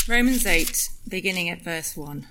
Romans 8, beginning at verse 1.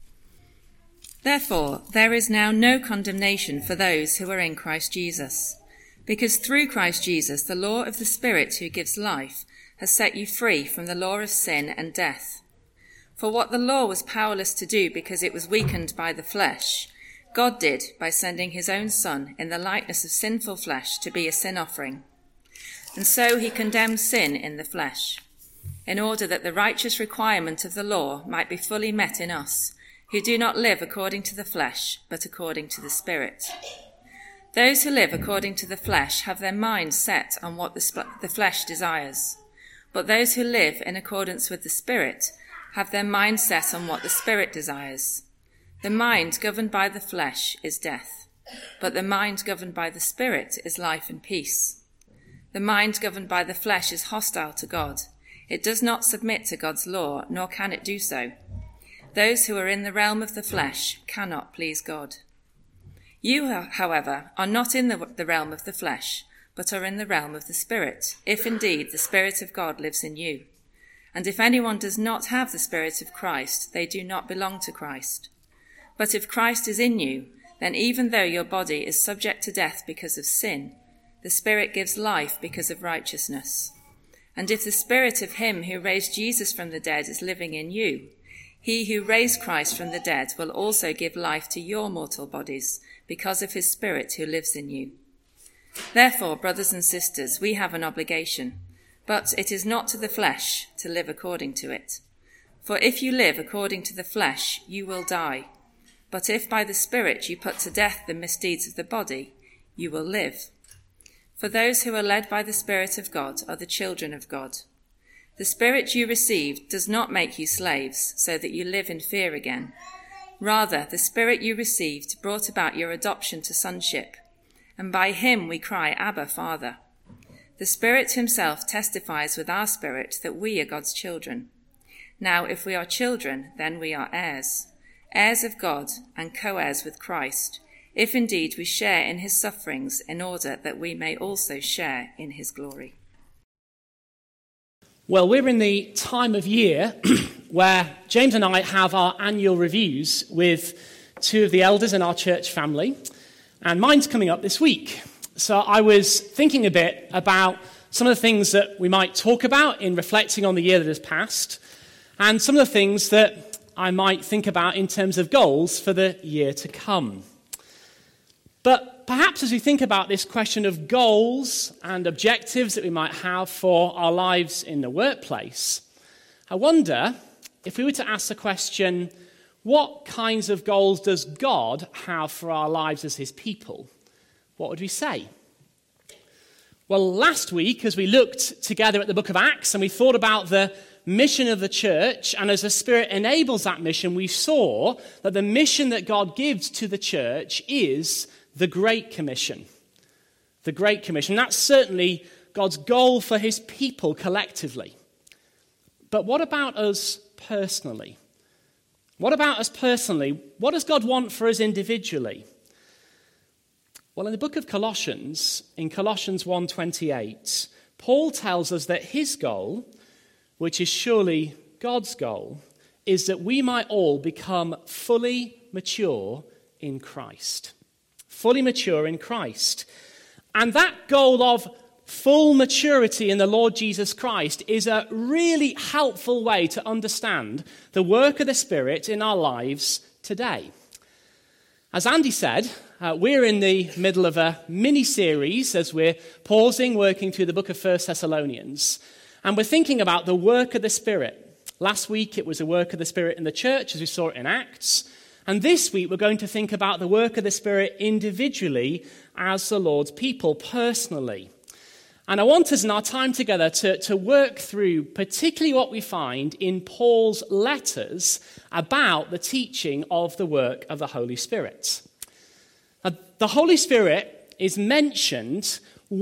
Therefore, there is now no condemnation for those who are in Christ Jesus, because through Christ Jesus, the law of the Spirit who gives life has set you free from the law of sin and death. For what the law was powerless to do because it was weakened by the flesh, God did by sending his own Son in the likeness of sinful flesh to be a sin offering. And so he condemned sin in the flesh, in order that the righteous requirement of the law might be fully met in us, who do not live according to the flesh, but according to the Spirit. Those who live according to the flesh have their minds set on what the flesh desires, but those who live in accordance with the Spirit have their minds set on what the Spirit desires. The mind governed by the flesh is death, but the mind governed by the Spirit is life and peace. The mind governed by the flesh is hostile to God. It does not submit to God's law, nor can it do so. Those who are in the realm of the flesh cannot please God. You, however, are not in the realm of the flesh, but are in the realm of the Spirit, if indeed the Spirit of God lives in you. And if anyone does not have the Spirit of Christ, they do not belong to Christ. But if Christ is in you, then even though your body is subject to death because of sin, the Spirit gives life because of righteousness. And if the Spirit of him who raised Jesus from the dead is living in you, he who raised Christ from the dead will also give life to your mortal bodies because of his Spirit who lives in you. Therefore, brothers and sisters, we have an obligation, but it is not to the flesh to live according to it. For if you live according to the flesh, you will die. But if by the Spirit you put to death the misdeeds of the body, you will live. For those who are led by the Spirit of God are the children of God. The Spirit you received does not make you slaves, so that you live in fear again. Rather, the Spirit you received brought about your adoption to sonship, and by him we cry, Abba, Father. The Spirit himself testifies with our spirit that we are God's children. Now, if we are children, then we are heirs, heirs of God and co-heirs with Christ, if indeed we share in his sufferings, in order that we may also share in his glory. Well, we're in the time of year where James and I have our annual reviews with two of the elders in our church family, and mine's coming up this week. So I was thinking a bit about some of the things that we might talk about in reflecting on the year that has passed, and some of the things that I might think about in terms of goals for the year to come. But perhaps as we think about this question of goals and objectives that we might have for our lives in the workplace, I wonder if we were to ask the question, what kinds of goals does God have for our lives as his people? What would we say? Well, last week, as we looked together at the book of Acts and we thought about the mission of the church, and as the Spirit enables that mission, we saw that the mission that God gives to the church is the Great Commission. The Great Commission. That's certainly God's goal for his people collectively. But what about us personally? What about us personally? What does God want for us individually? Well, in the book of Colossians, in Colossians 1:28, Paul tells us that his goal, which is surely God's goal, is that we might all become fully mature in Christ. Fully mature in Christ. And that goal of full maturity in the Lord Jesus Christ is a really helpful way to understand the work of the Spirit in our lives today. As Andy said, we're in the middle of a mini-series as we're pausing, working through the book of 1 Thessalonians. And we're thinking about the work of the Spirit. Last week it was the work of the Spirit in the church, as we saw it in Acts. And this week we're going to think about the work of the Spirit individually as the Lord's people, personally. And I want us in our time together to work through particularly what we find in Paul's letters about the teaching of the work of the Holy Spirit. Now, the Holy Spirit is mentioned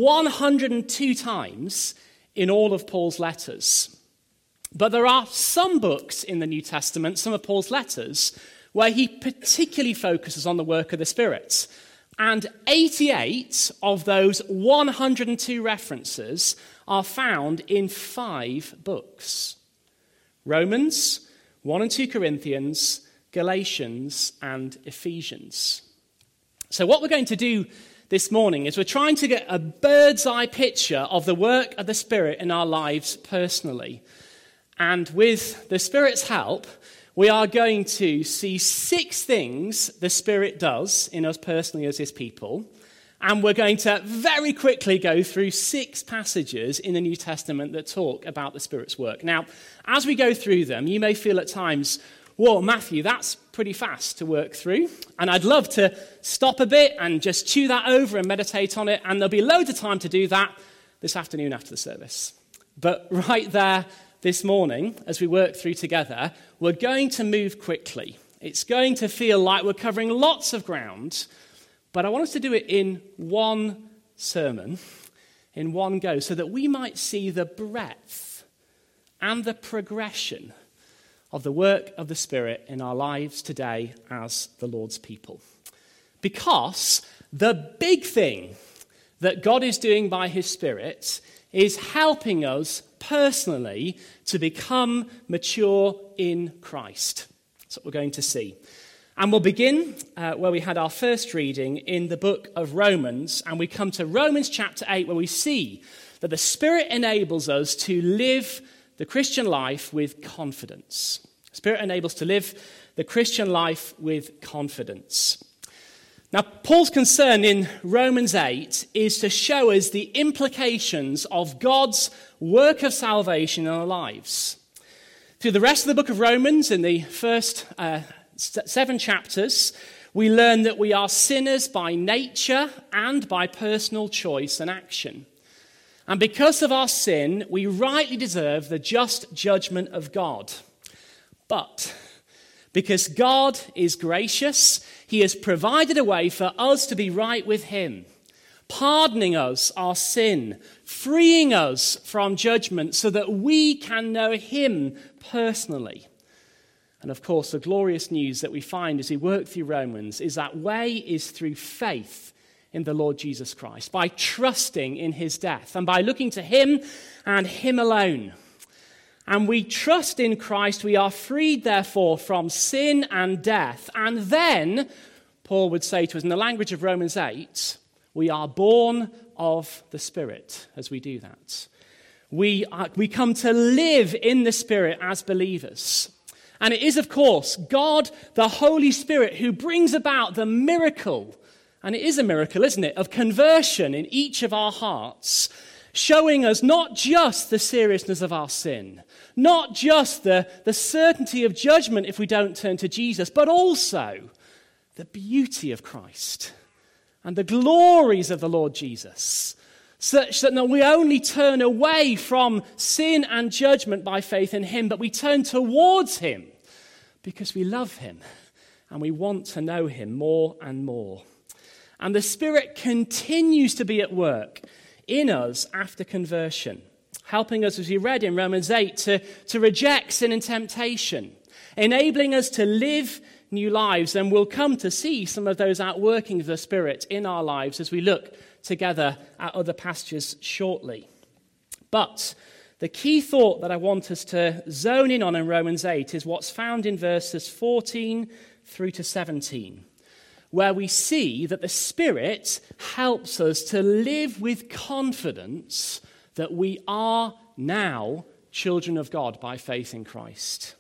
102 times in all of Paul's letters. But there are some books in the New Testament, some of Paul's letters, where he particularly focuses on the work of the Spirit. And 88 of those 102 references are found in 5 books. Romans, 1 and 2 Corinthians, Galatians, and Ephesians. So what we're going to do this morning is we're trying to get a bird's eye picture of the work of the Spirit in our lives personally. And with the Spirit's help, we are going to see 6 things the Spirit does in us personally as his people. And we're going to very quickly go through 6 passages in the New Testament that talk about the Spirit's work. Now, as we go through them, you may feel at times, whoa, Matthew, that's pretty fast to work through. And I'd love to stop a bit and just chew that over and meditate on it. And there'll be loads of time to do that this afternoon after the service. But right there this morning, as we work through together, we're going to move quickly. It's going to feel like we're covering lots of ground. But I want us to do it in one sermon, in one go, so that we might see the breadth and the progression of the work of the Spirit in our lives today as the Lord's people. Because the big thing that God is doing by his Spirit is helping us personally to become mature in Christ. That's what we're going to see. And we'll begin where we had our first reading in the book of Romans, and we come to Romans chapter 8, where we see that the Spirit enables us to live the Christian life with confidence. The Spirit enables us to live the Christian life with confidence. Now, Paul's concern in Romans 8 is to show us the implications of God's work of salvation in our lives. Through the rest of the book of Romans, in the first 7 chapters, we learn that we are sinners by nature and by personal choice and action. And because of our sin, we rightly deserve the just judgment of God. But because God is gracious, he has provided a way for us to be right with him, pardoning us our sin, freeing us from judgment so that we can know him personally. And of course, the glorious news that we find as we work through Romans is that way is through faith in the Lord Jesus Christ, by trusting in his death and by looking to him and him alone. And we trust in Christ, we are freed therefore from sin and death. And then, Paul would say to us in the language of Romans 8, we are born of the Spirit as we do that. We come to live in the Spirit as believers. And it is, of course, God, the Holy Spirit, who brings about the miracle, and it is a miracle, isn't it, of conversion in each of our hearts, showing us not just the seriousness of our sin, not just the certainty of judgment if we don't turn to Jesus, but also the beauty of Christ and the glories of the Lord Jesus, such that we only turn away from sin and judgment by faith in him, but we turn towards him because we love him and we want to know him more and more. And the Spirit continues to be at work in us after conversion, helping us, as we read in Romans 8, to reject sin and temptation, enabling us to live new lives. And we'll come to see some of those outworkings of the Spirit in our lives as we look together at other passages shortly. But the key thought that I want us to zone in on in Romans 8 is what's found in verses 14 through to 17, where we see that the Spirit helps us to live with confidence that we are now children of God by faith in Christ.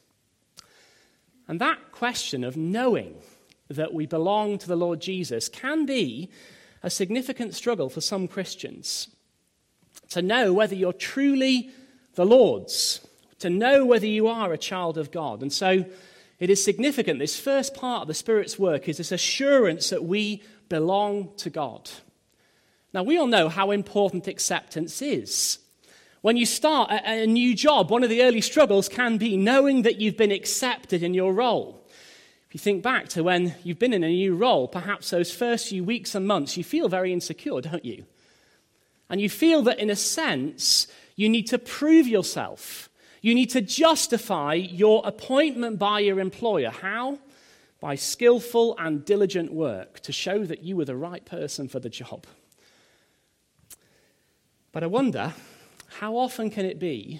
And that question of knowing that we belong to the Lord Jesus can be a significant struggle for some Christians. To know whether you're truly the Lord's, to know whether you are a child of God. And so it is significant, this first part of the Spirit's work is this assurance that we belong to God. Now, we all know how important acceptance is. When you start a new job, one of the early struggles can be knowing that you've been accepted in your role. If you think back to when you've been in a new role, perhaps those first few weeks and months, you feel very insecure, don't you? And you feel that, in a sense, you need to prove yourself. You need to justify your appointment by your employer. How? By skillful and diligent work to show that you were the right person for the job. But I wonder, how often can it be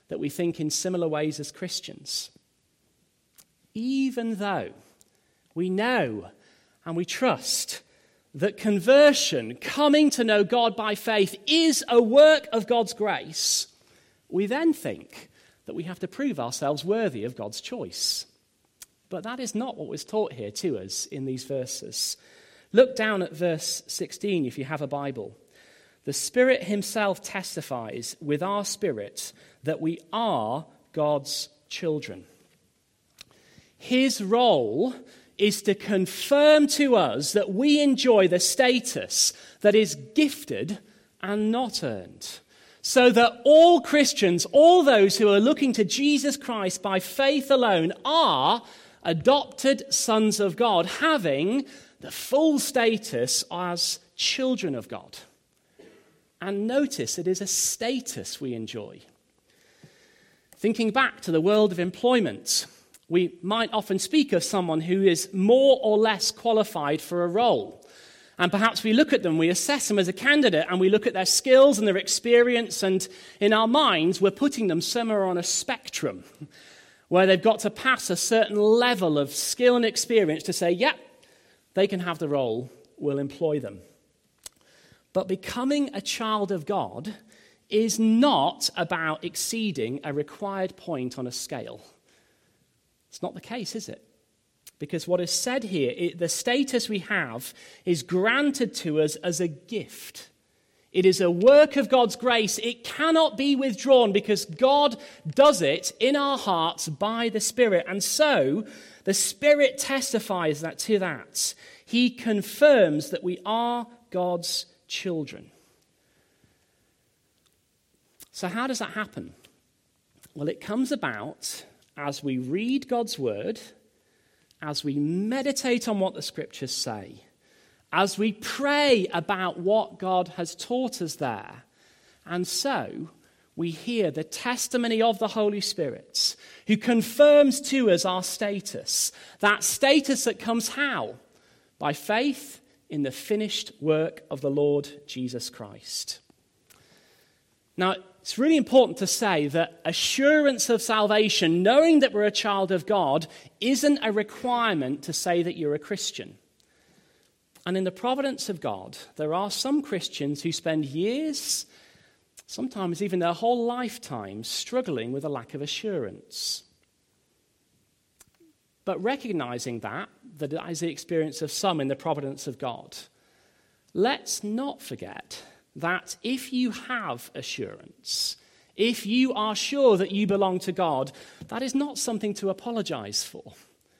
that we think in similar ways as Christians. Even though we know and we trust that conversion, coming to know God by faith, is a work of God's grace, we then think that we have to prove ourselves worthy of God's choice. But that is not what was taught here to us in these verses. Look down at verse 16 if you have a Bible. The Spirit himself testifies with our spirit that we are God's children. His role is to confirm to us that we enjoy the status that is gifted and not earned. So that all Christians, all those who are looking to Jesus Christ by faith alone, are adopted sons of God, having the full status as children of God. And notice, it is a status we enjoy. Thinking back to the world of employment, we might often speak of someone who is more or less qualified for a role. And perhaps we look at them, we assess them as a candidate, and we look at their skills and their experience, and in our minds, we're putting them somewhere on a spectrum where they've got to pass a certain level of skill and experience to say, yep, they can have the role, we'll employ them. But becoming a child of God is not about exceeding a required point on a scale. It's not the case, is it? Because what is said here, the status we have is granted to us as a gift. It is a work of God's grace. It cannot be withdrawn because God does it in our hearts by the Spirit. And so the Spirit testifies to that. He confirms that we are God's children. So how does that happen? Well, it comes about as we read God's word, as we meditate on what the scriptures say, as we pray about what God has taught us there, and so we hear the testimony of the Holy Spirit, who confirms to us our status. That status that comes how? By faith in the finished work of the Lord Jesus Christ. Now, it's really important to say that assurance of salvation, knowing that we're a child of God, isn't a requirement to say that you're a Christian. And in the providence of God, there are some Christians who spend years, sometimes even their whole lifetime, struggling with a lack of assurance. But recognizing that is the experience of some in the providence of God, let's not forget that if you have assurance, if you are sure that you belong to God, that is not something to apologize for.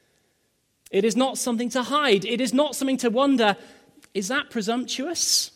It is not something to hide. It is not something to wonder, is that presumptuous?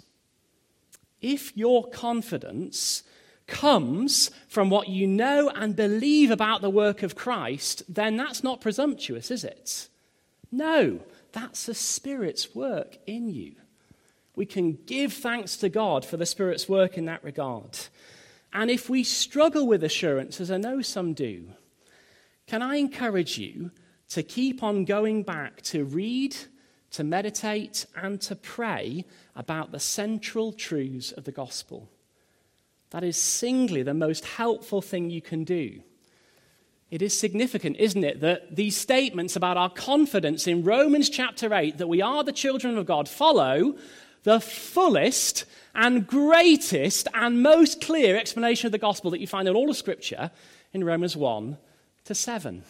If your confidence comes from what you know and believe about the work of Christ, then that's not presumptuous, is it? No, that's the Spirit's work in you. We can give thanks to God for the Spirit's work in that regard. And if we struggle with assurance, as I know some do, can I encourage you to keep on going back to read, to meditate, and to pray about the central truths of the gospel? That is singly the most helpful thing you can do. It is significant, isn't it, that these statements about our confidence in Romans chapter 8, that we are the children of God, follow the fullest and greatest and most clear explanation of the gospel that you find in all of Scripture in Romans 1 to 7.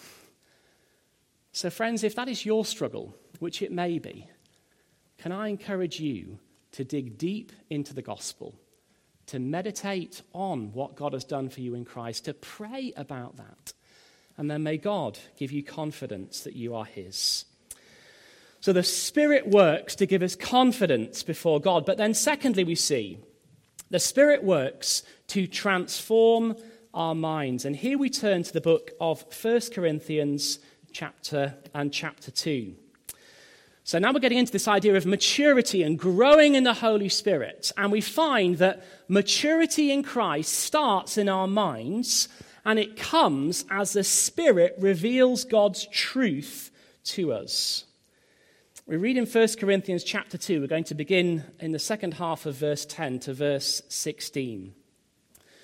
So friends, if that is your struggle, which it may be, can I encourage you to dig deep into the gospel, to meditate on what God has done for you in Christ, to pray about that, and then may God give you confidence that you are his. So the Spirit works to give us confidence before God. But then secondly, we see the Spirit works to transform our minds. And here we turn to the book of 1 Corinthians chapter 2. So now we're getting into this idea of maturity and growing in the Holy Spirit. And we find that maturity in Christ starts in our minds, and it comes as the Spirit reveals God's truth to us. We read in 1 Corinthians chapter 2, we're going to begin in the second half of verse 10 to verse 16.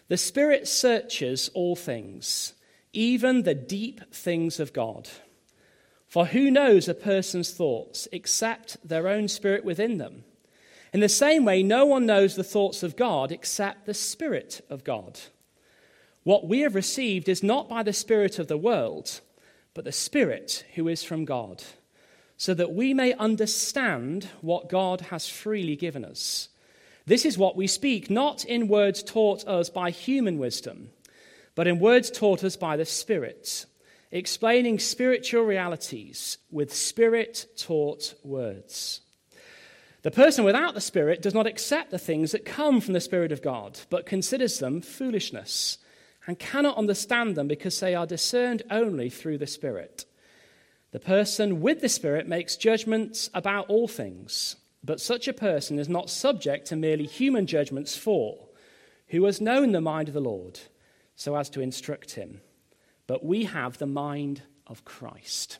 The Spirit searches all things, even the deep things of God. For who knows a person's thoughts except their own spirit within them? In the same way, no one knows the thoughts of God except the Spirit of God. What we have received is not by the spirit of the world, but the Spirit who is from God, so that we may understand what God has freely given us. This is what we speak, not in words taught us by human wisdom, but in words taught us by the Spirit, explaining spiritual realities with Spirit-taught words. The person without the Spirit does not accept the things that come from the Spirit of God, but considers them foolishness, and cannot understand them because they are discerned only through the Spirit. The person with the Spirit makes judgments about all things, but such a person is not subject to merely human judgments, for who has known the mind of the Lord so as to instruct him? But we have the mind of Christ.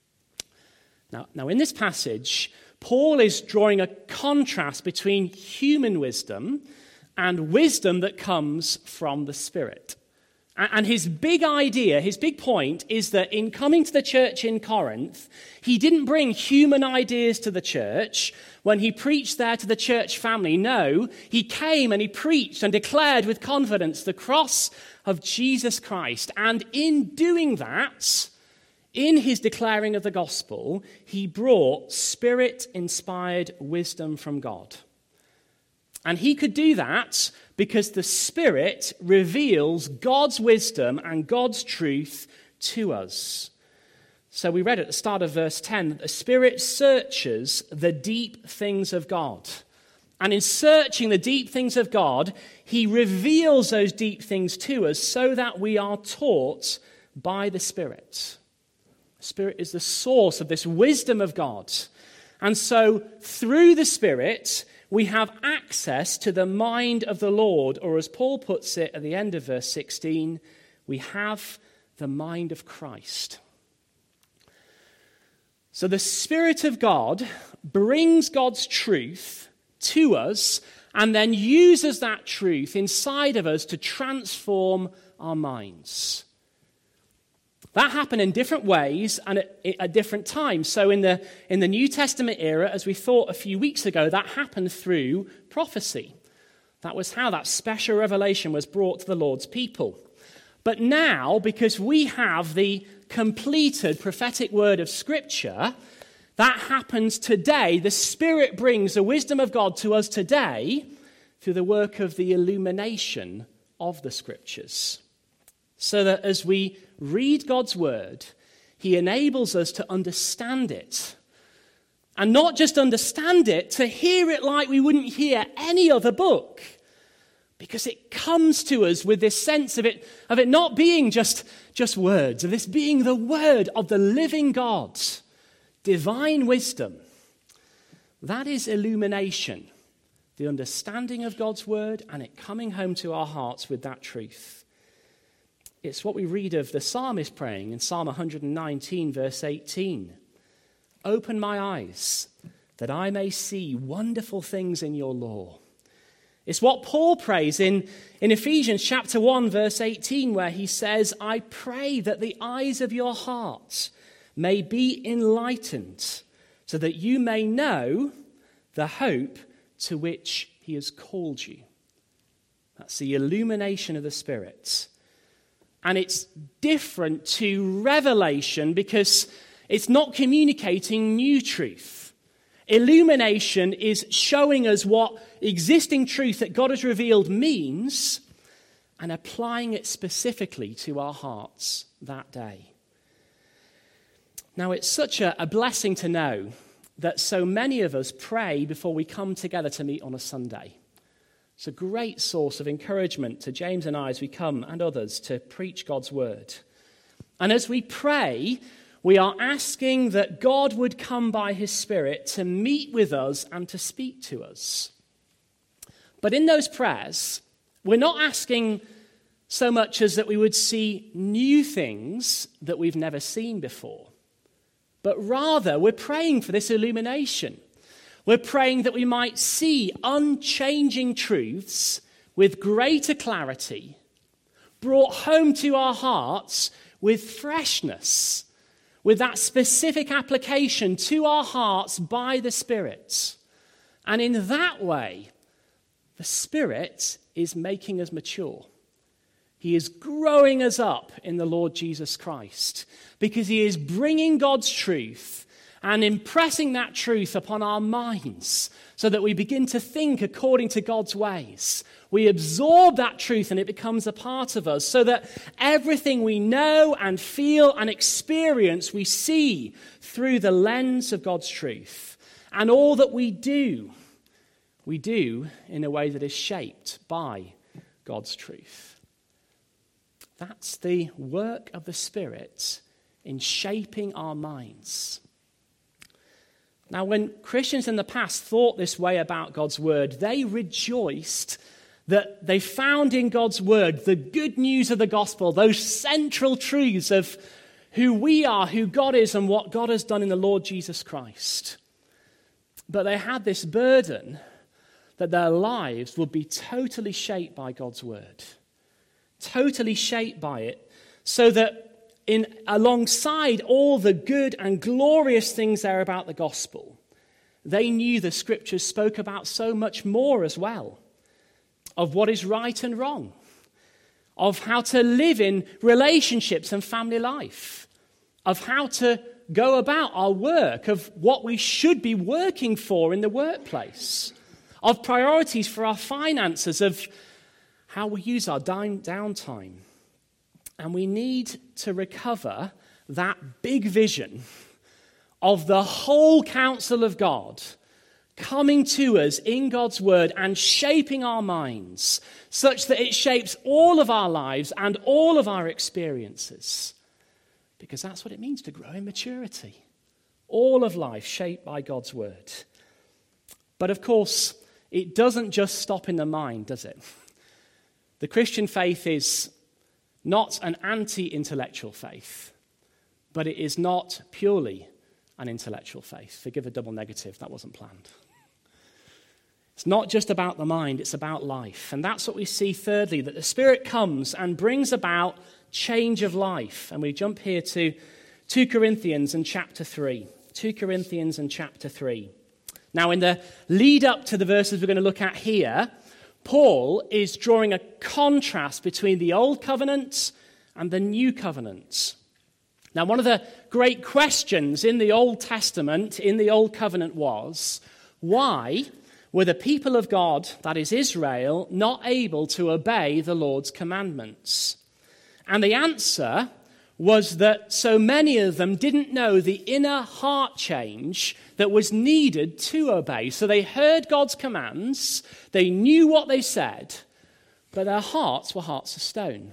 Now in this passage, Paul is drawing a contrast between human wisdom and wisdom that comes from the Spirit. And his big idea, his big point is that in coming to the church in Corinth, he didn't bring human ideas to the church when he preached there to the church family. No, he came and he preached and declared with confidence the cross of Jesus Christ. And in doing that, in his declaring of the gospel, he brought Spirit-inspired wisdom from God. And he could do that because the Spirit reveals God's wisdom and God's truth to us. So we read at the start of verse 10 that the Spirit searches the deep things of God. And in searching the deep things of God, he reveals those deep things to us so that we are taught by the Spirit. The Spirit is the source of this wisdom of God. And so through the Spirit, we have access to the mind of the Lord, or as Paul puts it at the end of verse 16, we have the mind of Christ. So the Spirit of God brings God's truth to us and then uses that truth inside of us to transform our minds. That happened in different ways and at different times. So in the New Testament era, as we thought a few weeks ago, that happened through prophecy. That was how that special revelation was brought to the Lord's people. But now, because we have the completed prophetic word of Scripture, that happens today. The Spirit brings the wisdom of God to us today through the work of the illumination of the Scriptures. So that as we read God's word, he enables us to understand it. And not just understand it, to hear it like we wouldn't hear any other book. Because it comes to us with this sense of it not being just words, of this being the word of the living God. Divine wisdom. That is illumination. The understanding of God's word and it coming home to our hearts with that truth. It's what we read of the psalmist praying in Psalm 119, verse 18. Open my eyes, that I may see wonderful things in your law. It's what Paul prays in Ephesians chapter 1, verse 18, where he says, I pray that the eyes of your heart may be enlightened, so that you may know the hope to which he has called you. That's the illumination of the Spirit. And it's different to revelation because it's not communicating new truth. Illumination is showing us what existing truth that God has revealed means and applying it specifically to our hearts that day. Now, it's such a blessing to know that so many of us pray before we come together to meet on a Sunday. It's a great source of encouragement to James and I as we come and others to preach God's word. And as we pray, we are asking that God would come by his Spirit to meet with us and to speak to us. But in those prayers, we're not asking so much as that we would see new things that we've never seen before. But rather, we're praying for this illumination. We're praying that we might see unchanging truths with greater clarity, brought home to our hearts with freshness, with that specific application to our hearts by the Spirit. And in that way, the Spirit is making us mature. He is growing us up in the Lord Jesus Christ because he is bringing God's truth and impressing that truth upon our minds so that we begin to think according to God's ways. We absorb that truth and it becomes a part of us so that everything we know and feel and experience we see through the lens of God's truth. And all that we do in a way that is shaped by God's truth. That's the work of the Spirit in shaping our minds. Now, when Christians in the past thought this way about God's word, they rejoiced that they found in God's word the good news of the gospel, those central truths of who we are, who God is, and what God has done in the Lord Jesus Christ. But they had this burden that their lives would be totally shaped by God's word. Totally shaped by it, so that alongside all the good and glorious things there about the gospel, they knew the scriptures spoke about so much more as well, of what is right and wrong, of how to live in relationships and family life, of how to go about our work, of what we should be working for in the workplace, of priorities for our finances, of how we use our downtime. And we need to recover that big vision of the whole counsel of God coming to us in God's word and shaping our minds such that it shapes all of our lives and all of our experiences. Because that's what it means to grow in maturity. All of life shaped by God's word. But of course, it doesn't just stop in the mind, does it? The Christian faith is not an anti-intellectual faith, but it is not purely an intellectual faith. Forgive a double negative, that wasn't planned. It's not just about the mind, it's about life. And that's what we see thirdly, that the Spirit comes and brings about change of life. And we jump here to 2 Corinthians and chapter 3. 2 Corinthians and chapter 3. Now, in the lead up to the verses we're going to look at here, Paul is drawing a contrast between the Old Covenant and the New Covenant. Now, one of the great questions in the Old Testament, in the Old Covenant was, why were the people of God, that is Israel, not able to obey the Lord's commandments? And the answer was that so many of them didn't know the inner heart change that was needed to obey. So they heard God's commands, they knew what they said, but their hearts were hearts of stone.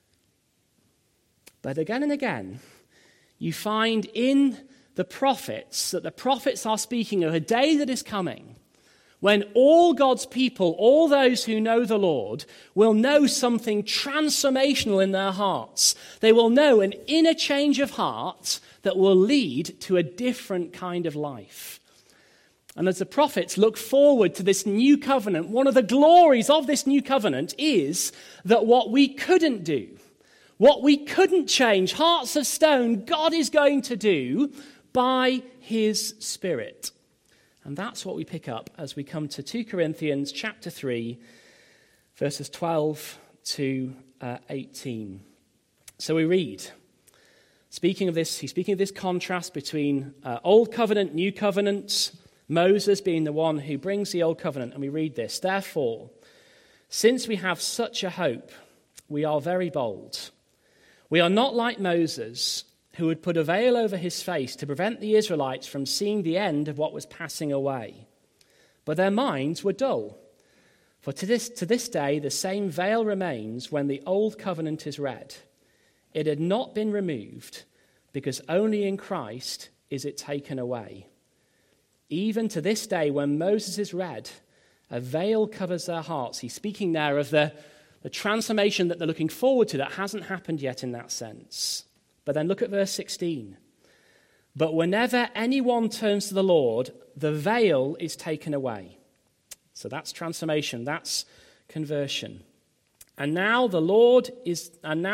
But again and again, you find in the prophets that the prophets are speaking of a day that is coming when all God's people, all those who know the Lord, will know something transformational in their hearts. They will know an inner change of heart that will lead to a different kind of life. And as the prophets look forward to this new covenant, one of the glories of this new covenant is that what we couldn't do, what we couldn't change, hearts of stone, God is going to do by his Spirit. And that's what we pick up as we come to 2 Corinthians chapter 3, verses 12 to 18. So we read, speaking of this contrast between Old Covenant, New Covenant, Moses being the one who brings the Old Covenant, and we read this, therefore, since we have such a hope, we are very bold. We are not like Moses, who had put a veil over his face to prevent the Israelites from seeing the end of what was passing away. But their minds were dull. For to this day, the same veil remains when the Old Covenant is read. It had not been removed, because only in Christ is it taken away. Even to this day, when Moses is read, a veil covers their hearts. He's speaking there of the transformation that they're looking forward to that hasn't happened yet in that sense. But then look at verse 16. But whenever anyone turns to the Lord, the veil is taken away. So that's transformation. That's conversion. And now the Lord is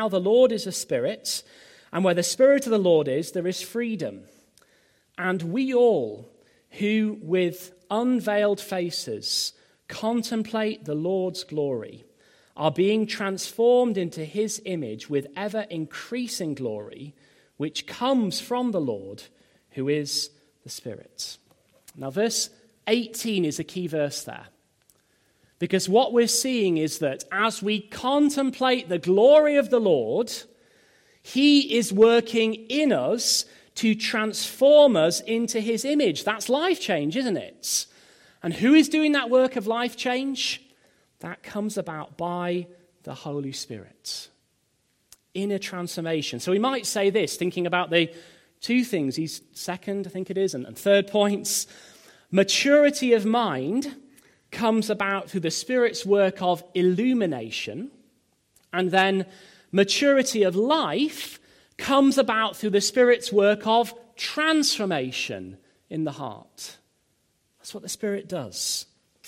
a spirit, and where the Spirit of the Lord is, there is freedom. And we all, who with unveiled faces contemplate the Lord's glory, are being transformed into his image with ever-increasing glory, which comes from the Lord, who is the Spirit. Now, verse 18 is a key verse there. Because what we're seeing is that as we contemplate the glory of the Lord, he is working in us to transform us into his image. That's life change, isn't it? And who is doing that work of life change? That comes about by the Holy Spirit. Inner transformation. So we might say this, thinking about the two things, he's second, I think it is, and third points. Maturity of mind comes about through the Spirit's work of illumination, and then maturity of life comes about through the Spirit's work of transformation in the heart. That's what the Spirit does.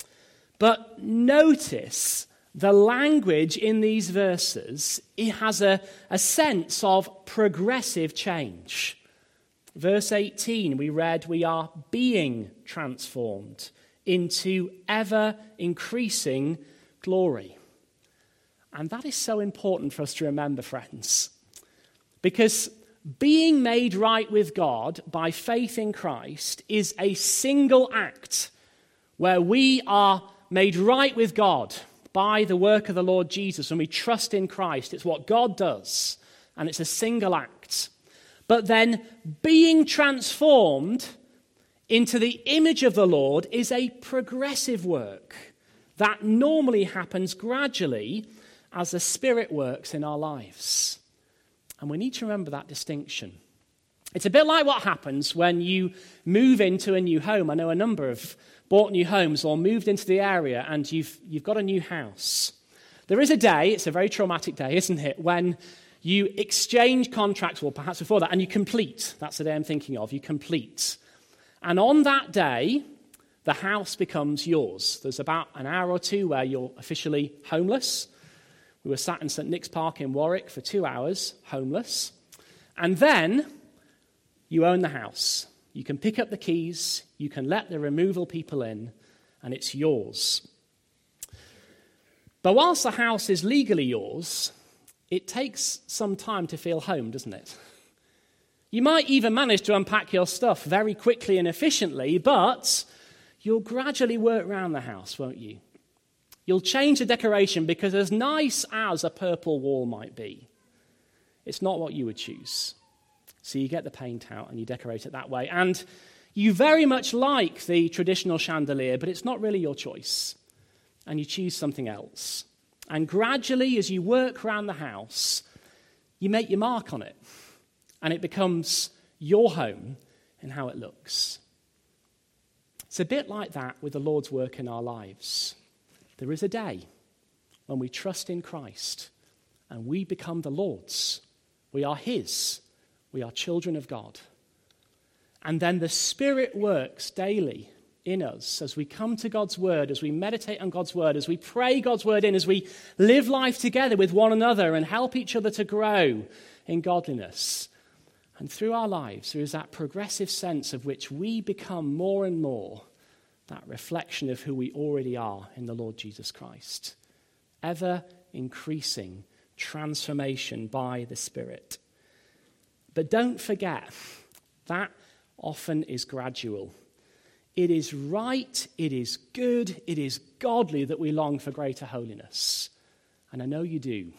But notice the language in these verses, it has a sense of progressive change. Verse 18, we read, we are being transformed into ever-increasing glory. And that is so important for us to remember, friends. Because being made right with God by faith in Christ is a single act where we are made right with God by the work of the Lord Jesus when we trust in Christ. It's what God does, and it's a single act. But then being transformed into the image of the Lord is a progressive work that normally happens gradually as the Spirit works in our lives. And we need to remember that distinction. It's a bit like what happens when you move into a new home. I know a number have bought new homes or moved into the area and you've got a new house. There is a day, it's a very traumatic day, isn't it, when you exchange contracts, or perhaps before that, and you complete. That's the day I'm thinking of, you complete. And on that day, the house becomes yours. There's about an hour or two where you're officially homeless. We were sat in St. Nick's Park in Warwick for 2 hours, homeless. And then you own the house. You can pick up the keys, you can let the removal people in, and it's yours. But whilst the house is legally yours, it takes some time to feel home, doesn't it? You might even manage to unpack your stuff very quickly and efficiently, but you'll gradually work around the house, won't you? You'll change the decoration because as nice as a purple wall might be, it's not what you would choose. So you get the paint out and you decorate it that way. And you very much like the traditional chandelier, but it's not really your choice. And you choose something else. And gradually, as you work around the house, you make your mark on it. And it becomes your home and how it looks. It's a bit like that with the Lord's work in our lives. There is a day when we trust in Christ and we become the Lord's. We are his. We are children of God. And then the Spirit works daily in us as we come to God's word, as we meditate on God's word, as we pray God's word in, as we live life together with one another and help each other to grow in godliness. And through our lives, there is that progressive sense of which we become more and more that reflection of who we already are in the Lord Jesus Christ. Ever increasing transformation by the Spirit. But don't forget, that often is gradual. It is right, it is good, it is godly that we long for greater holiness. And I know you do.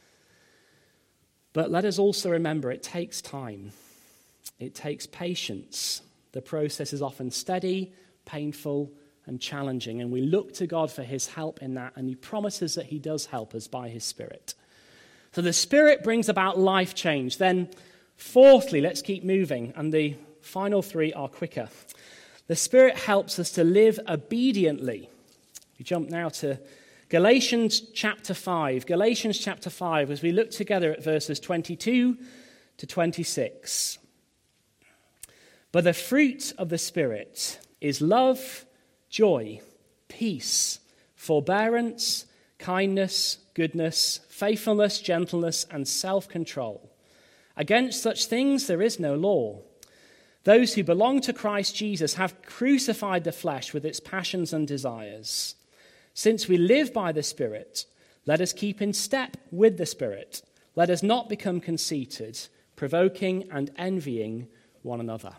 But let us also remember it takes time. It takes patience. The process is often steady, painful, and challenging. And we look to God for his help in that. And he promises that he does help us by his Spirit. So the Spirit brings about life change. Then fourthly, let's keep moving. And the final three are quicker. The Spirit helps us to live obediently. We jump now to Galatians chapter 5. Galatians chapter 5, as we look together at verses 22 to 26. But the fruit of the Spirit is love, joy, peace, forbearance, kindness, goodness, faithfulness, gentleness, and self-control. Against such things there is no law. Those who belong to Christ Jesus have crucified the flesh with its passions and desires. Since we live by the Spirit, let us keep in step with the Spirit. Let us not become conceited, provoking and envying one another.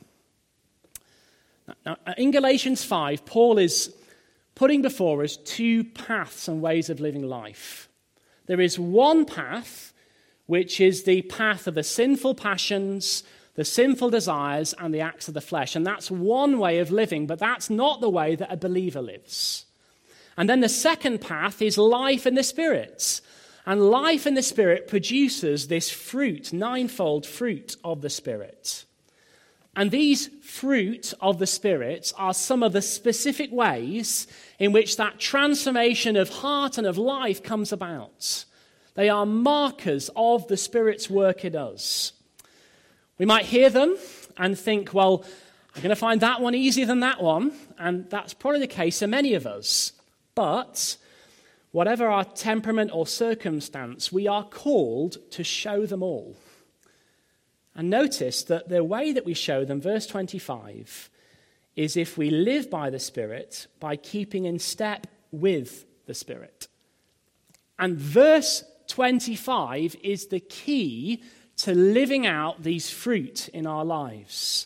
Now, in Galatians 5, Paul is putting before us two paths and ways of living life. There is one path, which is the path of the sinful passions, the sinful desires, and the acts of the flesh. And that's one way of living, but that's not the way that a believer lives. And then the second path is life in the Spirit. And life in the Spirit produces this fruit, ninefold fruit of the Spirit. And these fruit of the Spirit are some of the specific ways in which that transformation of heart and of life comes about. They are markers of the Spirit's work in us. We might hear them and think, well, I'm going to find that one easier than that one. And that's probably the case for many of us. But whatever our temperament or circumstance, we are called to show them all. And notice that the way that we show them, verse 25, is if we live by the Spirit, by keeping in step with the Spirit. And verse 25 is the key to living out these fruit in our lives.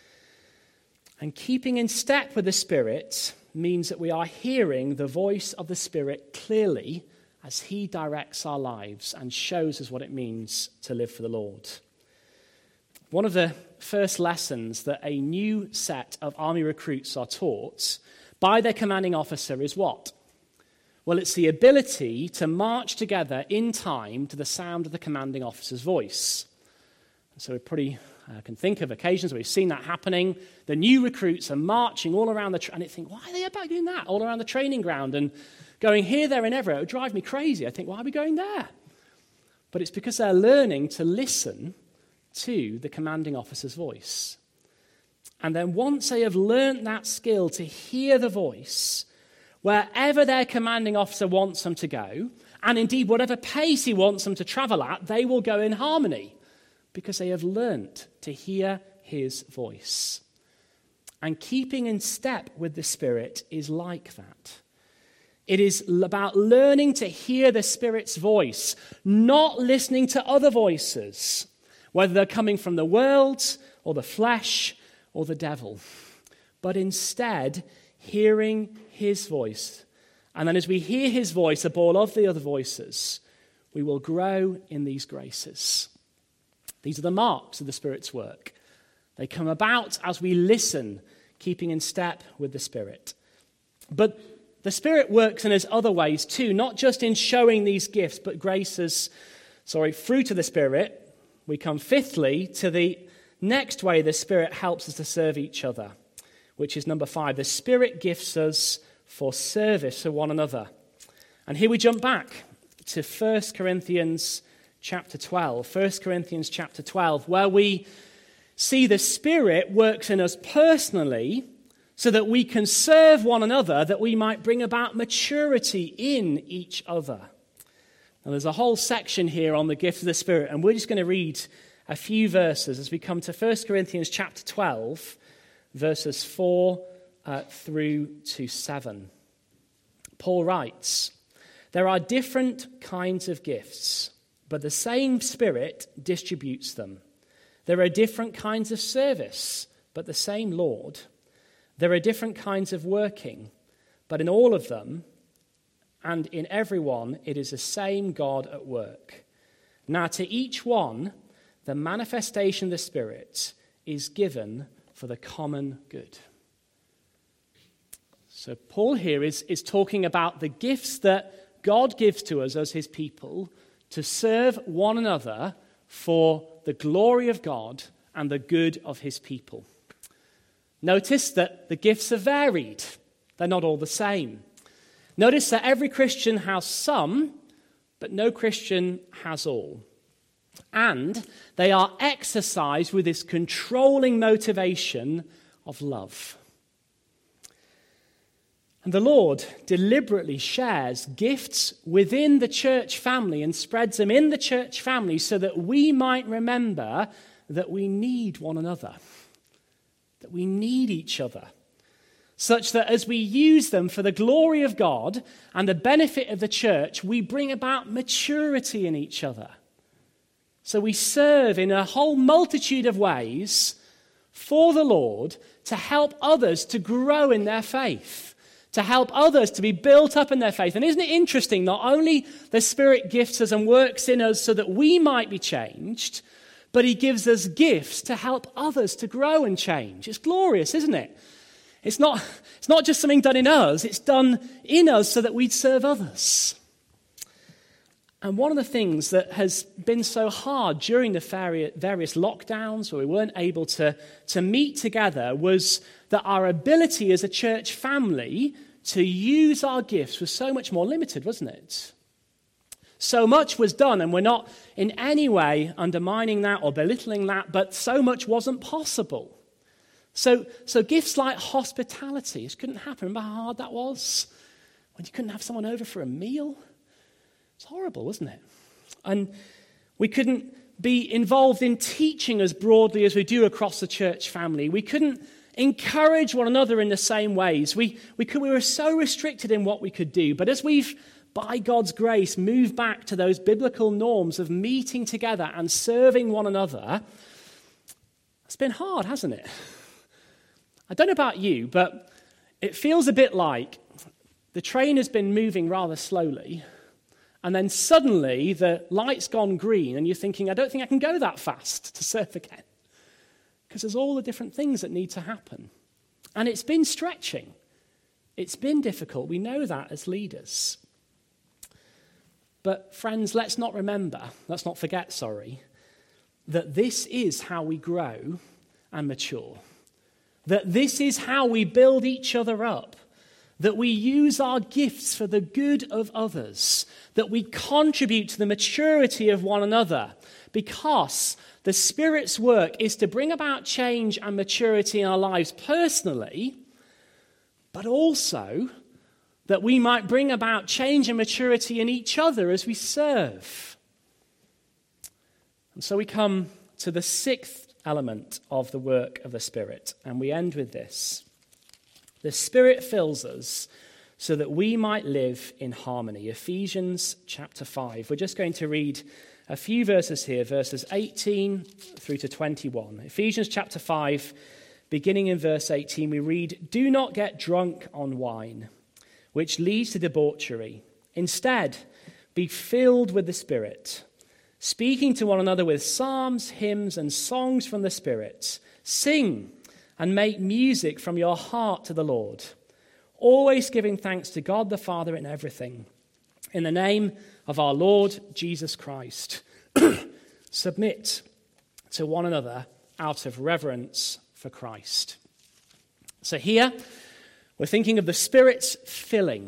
And keeping in step with the Spirit means that we are hearing the voice of the Spirit clearly as he directs our lives and shows us what it means to live for the Lord. One of the first lessons that a new set of army recruits are taught by their commanding officer is what? Well, it's the ability to march together in time to the sound of the commanding officer's voice. So we probably can think of occasions where we've seen that happening. The new recruits are marching all around and you think, why are they about doing that? All around the training ground and going here, there, and everywhere. It would drive me crazy. I think, why are we going there? But it's because they're learning to listen to the commanding officer's voice. And then once they have learnt that skill to hear the voice, wherever their commanding officer wants them to go, and indeed whatever pace he wants them to travel at, they will go in harmony because they have learnt to hear his voice. And keeping in step with the Spirit is like that. It is about learning to hear the Spirit's voice, not listening to other voices, whether they're coming from the world or the flesh or the devil, but instead hearing his voice. And then as we hear his voice above all of the other voices, we will grow in these graces. These are the marks of the Spirit's work. They come about as we listen, keeping in step with the Spirit. But the Spirit works in us other ways too, not just in showing these gifts, but fruit of the Spirit. We come fifthly to the next way the Spirit helps us to serve each other, which is number 5. The Spirit gifts us for service to one another. And here we jump back to 1 Corinthians chapter 12. 1 Corinthians chapter 12, where we see the Spirit works in us personally so that we can serve one another, that we might bring about maturity in each other. Now, there's a whole section here on the gift of the Spirit, and we're just going to read a few verses as we come to 1 Corinthians chapter 12, verses 4 through to 7. Paul writes, "There are different kinds of gifts, but the same Spirit distributes them. There are different kinds of service, but the same Lord. There are different kinds of working, but in all of them and in everyone it is the same God at work. Now to each one the manifestation of the Spirit is given for the common good." So Paul here is talking about the gifts that God gives to us as his people to serve one another for the glory of God and the good of his people. Notice that the gifts are varied. They're not all the same. Notice that every Christian has some, but no Christian has all. And they are exercised with this controlling motivation of love. And the Lord deliberately shares gifts within the church family and spreads them in the church family so that we might remember that we need one another, that we need each other, such that as we use them for the glory of God and the benefit of the church, we bring about maturity in each other. So we serve in a whole multitude of ways for the Lord to help others to grow in their faith, to help others to be built up in their faith. And isn't it interesting, not only the Spirit gifts us and works in us so that we might be changed, but he gives us gifts to help others to grow and change. It's glorious, isn't it? It's not just something done in us, it's done in us so that we'd serve others. And one of the things that has been so hard during the various lockdowns where we weren't able to meet together was that our ability as a church family to use our gifts was so much more limited, wasn't it? So much was done, and we're not in any way undermining that or belittling that, but so much wasn't possible. So gifts like hospitality, it couldn't happen. Remember how hard that was? When you couldn't have someone over for a meal? It's horrible, wasn't it? And we couldn't be involved in teaching as broadly as we do across the church family. We couldn't encourage one another in the same ways. We were so restricted in what we could do. But as we've, by God's grace, moved back to those biblical norms of meeting together and serving one another, it's been hard, hasn't it? I don't know about you, but it feels a bit like the train has been moving rather slowly, and then suddenly the light's gone green, and you're thinking, I don't think I can go that fast to serve again. Because there's all the different things that need to happen. And it's been stretching. It's been difficult. We know that as leaders. But friends, let's not forget, that this is how we grow and mature. That this is how we build each other up. That we use our gifts for the good of others. That we contribute to the maturity of one another. Because the Spirit's work is to bring about change and maturity in our lives personally, but also that we might bring about change and maturity in each other as we serve. And so we come to the sixth element of the work of the Spirit, and we end with this. The Spirit fills us so that we might live in harmony. Ephesians chapter 5. We're just going to read a few verses here, verses 18 through to 21. Ephesians chapter 5, beginning in verse 18, we read, "Do not get drunk on wine, which leads to debauchery. Instead, be filled with the Spirit, speaking to one another with psalms, hymns, and songs from the Spirit. Sing and make music from your heart to the Lord, always giving thanks to God the Father in everything. In the name of our Lord Jesus Christ, submit to one another out of reverence for Christ." So here, we're thinking of the Spirit's filling.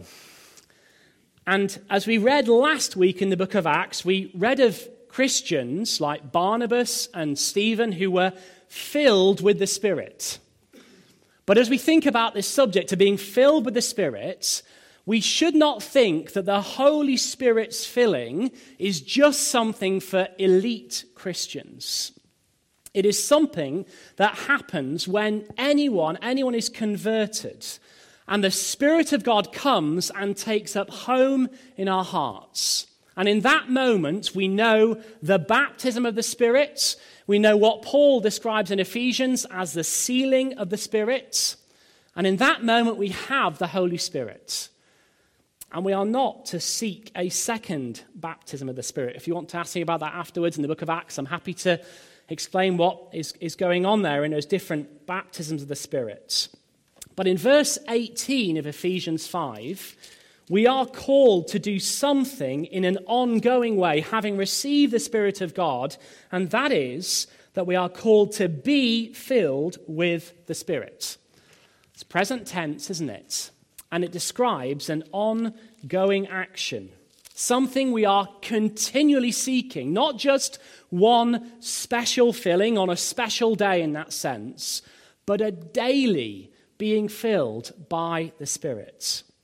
And as we read last week in the book of Acts, we read of Christians like Barnabas and Stephen who were filled with the Spirit. But as we think about this subject of being filled with the Spirit, we should not think that the Holy Spirit's filling is just something for elite Christians. It is something that happens when anyone is converted, and the Spirit of God comes and takes up home in our hearts. And in that moment, we know the baptism of the Spirit. We know what Paul describes in Ephesians as the sealing of the Spirit. And in that moment, we have the Holy Spirit. And we are not to seek a second baptism of the Spirit. If you want to ask me about that afterwards in the book of Acts, I'm happy to explain what is going on there in those different baptisms of the Spirit. But in verse 18 of Ephesians 5, we are called to do something in an ongoing way, having received the Spirit of God, and that is that we are called to be filled with the Spirit. It's present tense, isn't it? And it describes an ongoing action, something we are continually seeking, not just one special filling on a special day in that sense, but a daily being filled by the Spirit.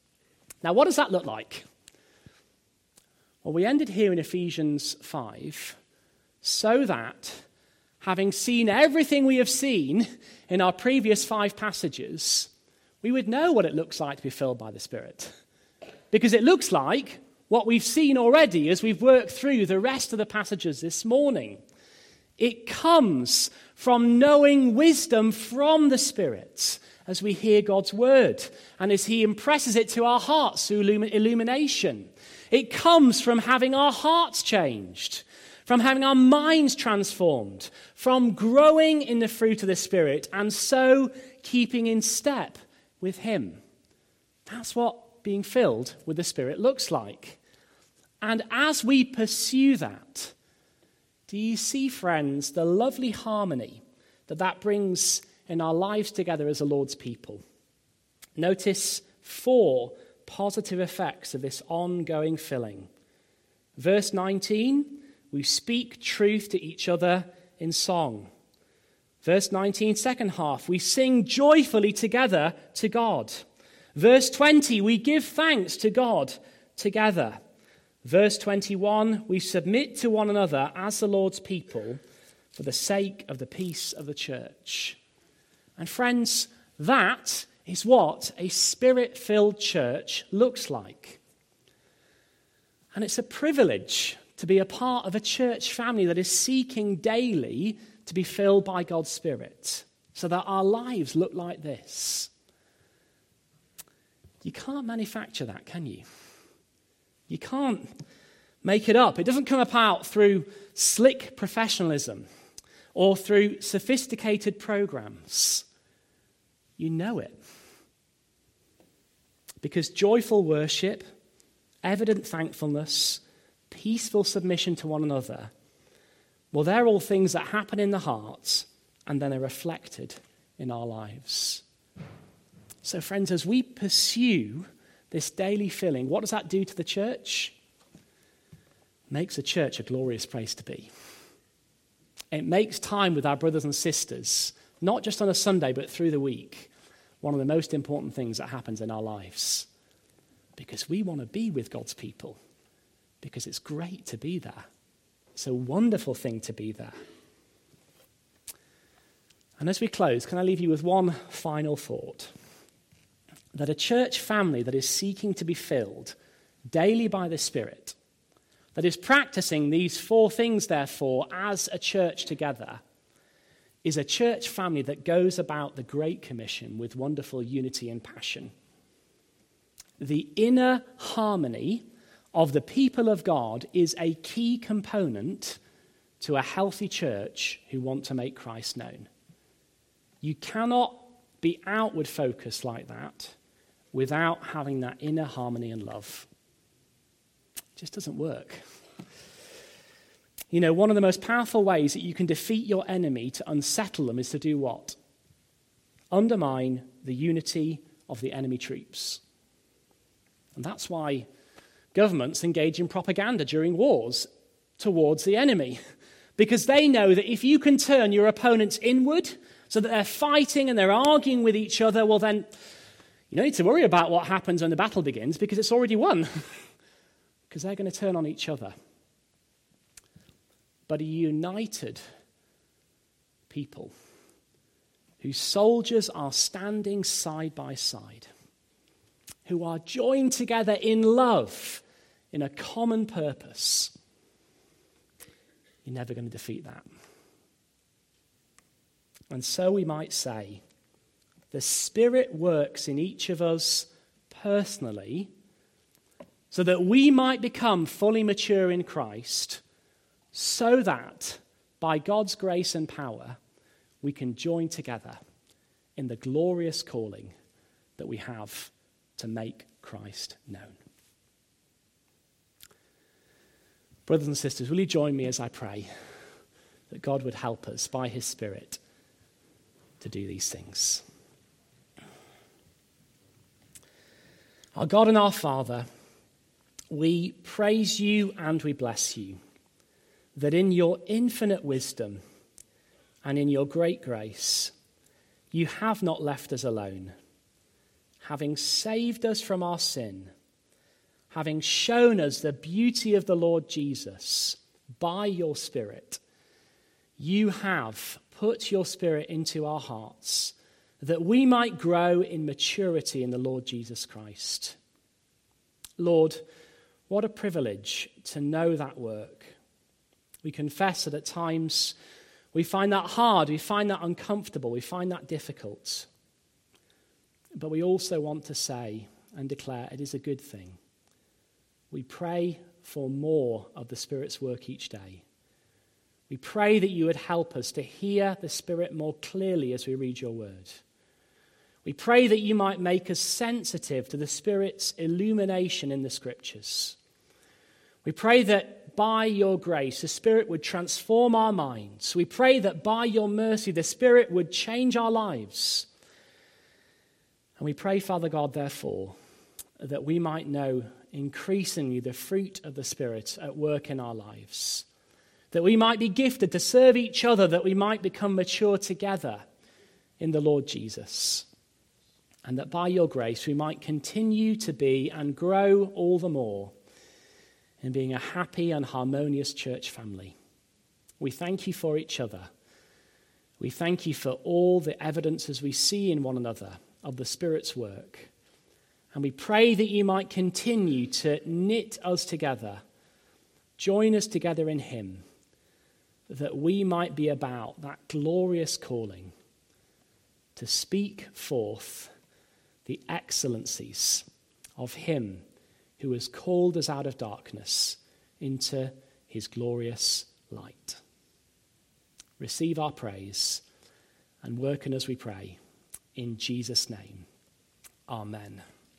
Now, what does that look like? Well, we ended here in Ephesians 5, so that, having seen everything we have seen in our previous 5 passages, we would know what it looks like to be filled by the Spirit. Because it looks like what we've seen already as we've worked through the rest of the passages this morning. It comes from knowing wisdom from the Spirit as we hear God's word and as he impresses it to our hearts through illumination. It comes from having our hearts changed, from having our minds transformed, from growing in the fruit of the Spirit and so keeping in step with him. That's what being filled with the Spirit looks like. And as we pursue that, do you see, friends, the lovely harmony that brings in our lives together as the Lord's people? Notice 4 positive effects of this ongoing filling. Verse 19, we speak truth to each other in song. Verse 19, second half, we sing joyfully together to God. Verse 20, we give thanks to God together. Verse 21, we submit to one another as the Lord's people for the sake of the peace of the church. And friends, that is what a Spirit-filled church looks like. And it's a privilege to be a part of a church family that is seeking daily to be filled by God's Spirit so that our lives look like this. You can't manufacture that, can you? You can't make it up. It doesn't come about through slick professionalism or through sophisticated programs. You know it. Because joyful worship, evident thankfulness, peaceful submission to one another, well, they're all things that happen in the hearts and then are reflected in our lives. So, friends, as we pursue this daily filling, what does that do to the church? Makes the church a glorious place to be. It makes time with our brothers and sisters, not just on a Sunday, but through the week, one of the most important things that happens in our lives. Because we want to be with God's people. Because it's great to be there. It's a wonderful thing to be there. And as we close, can I leave you with one final thought? That a church family that is seeking to be filled daily by the Spirit, that is practicing these 4 things, therefore, as a church together, is a church family that goes about the Great Commission with wonderful unity and passion. The inner harmony of the people of God is a key component to a healthy church who want to make Christ known. You cannot be outward focused like that without having that inner harmony and love. It just doesn't work. You know, one of the most powerful ways that you can defeat your enemy to unsettle them is to do what? Undermine the unity of the enemy troops. And that's why governments engage in propaganda during wars towards the enemy. Because they know that if you can turn your opponents inward so that they're fighting and they're arguing with each other, well then, you don't need to worry about what happens when the battle begins because it's already won. Because they're going to turn on each other. But a united people whose soldiers are standing side by side, who are joined together in love in a common purpose, you're never going to defeat that. And so we might say, the Spirit works in each of us personally so that we might become fully mature in Christ, so that by God's grace and power we can join together in the glorious calling that we have to make Christ known. Brothers and sisters, will you join me as I pray that God would help us by his Spirit to do these things? Our God and our Father, we praise you and we bless you that in your infinite wisdom and in your great grace, you have not left us alone. Having saved us from our sin having shown us the beauty of the Lord Jesus by your Spirit, you have put your Spirit into our hearts that we might grow in maturity in the Lord Jesus Christ. Lord, what a privilege to know that work. We confess that at times we find that hard, we find that uncomfortable, we find that difficult. But we also want to say and declare it is a good thing. We pray for more of the Spirit's work each day. We pray that you would help us to hear the Spirit more clearly as we read your word. We pray that you might make us sensitive to the Spirit's illumination in the Scriptures. We pray that by your grace, the Spirit would transform our minds. We pray that by your mercy, the Spirit would change our lives. And we pray, Father God, therefore, that we might know increasingly the fruit of the Spirit at work in our lives, that we might be gifted to serve each other, that we might become mature together in the Lord Jesus, and that by your grace we might continue to be and grow all the more in being a happy and harmonious church family. We thank you for each other. We thank you for all the evidences we see in one another of the Spirit's work. And we pray that you might continue to knit us together, join us together in him, that we might be about that glorious calling to speak forth the excellencies of him who has called us out of darkness into his glorious light. Receive our praise and work in us, we pray. In Jesus' name, amen.